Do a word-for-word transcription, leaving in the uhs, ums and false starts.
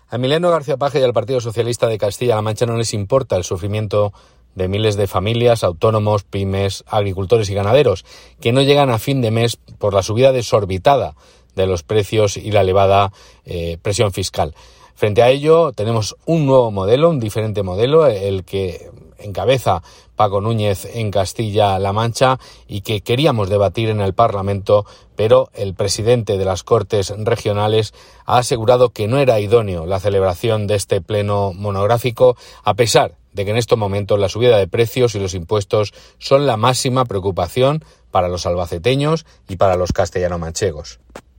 A Emiliano García Paje y al Partido Socialista de Castilla-La Mancha no les importa el sufrimiento de miles de familias, autónomos, pymes, agricultores y ganaderos, que no llegan a fin de mes por la subida desorbitada de los precios y la elevada eh, presión fiscal. Frente a ello, tenemos un nuevo modelo, un diferente modelo, el que encabeza Paco Núñez en Castilla-La Mancha y que queríamos debatir en el Parlamento, pero el presidente de las Cortes Regionales ha asegurado que no era idóneo la celebración de este pleno monográfico, a pesar de que en estos momentos la subida de precios y los impuestos son la máxima preocupación para los albaceteños y para los castellano-manchegos.